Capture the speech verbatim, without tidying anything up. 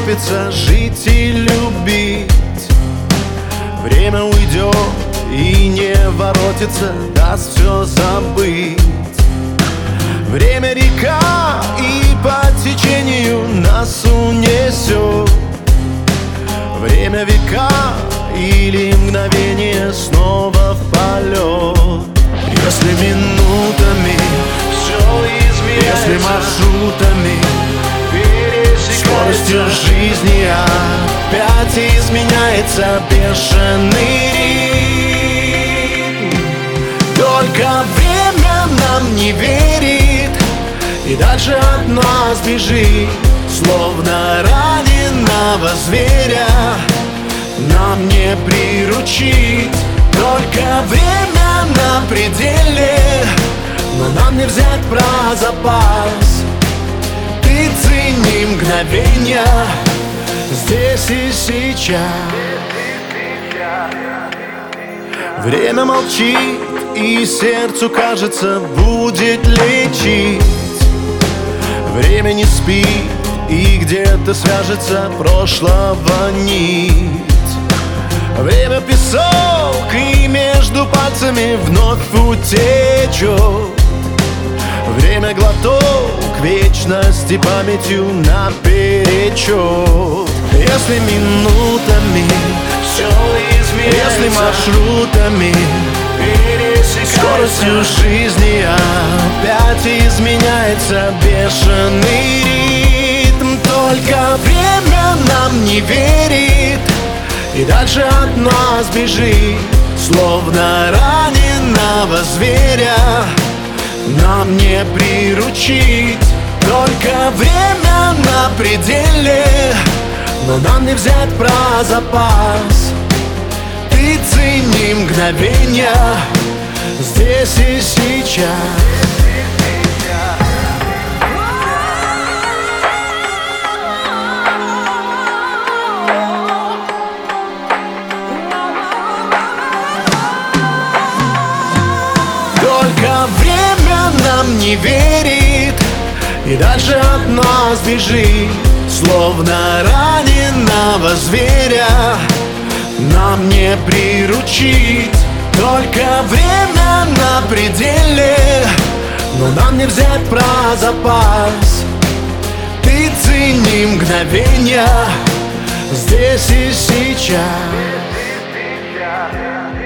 торопится жить и любить. Время уйдет и не воротится, даст все забыть. Время река, и по течению нас унесет. Время века или мгновение снова в полет. Если минутами все изменяется, если маршрутами скоростью жизни опять изменяется бешеный ритм. Только время нам не верит и дальше от нас бежит, словно раненого зверя нам не приручить. Только время на пределе, но нам не взять про запас. Ты цени мгновенья здесь и сейчас. Время молчит, и сердцу кажется, будет лечить. Время не спит, и где-то свяжется прошлого нить. Время песок, и между пальцами вновь утечет. Время глоток вечности памятью наперечет. Если минутами все изменяется, если маршрутами скоростью жизни опять изменяется бешеный ритм. Только время нам не верит и дальше от нас бежит, словно раненого зверя нам не приручить. Только время на пределе, но нам не взять про запас. Ты цени мгновенья здесь и сейчас. Только время нам не верит и дальше от нас бежит, словно раненого зверя нам не приручить. Только время на пределе, но нам не взять про запас. Ты цени мгновенья здесь и сейчас.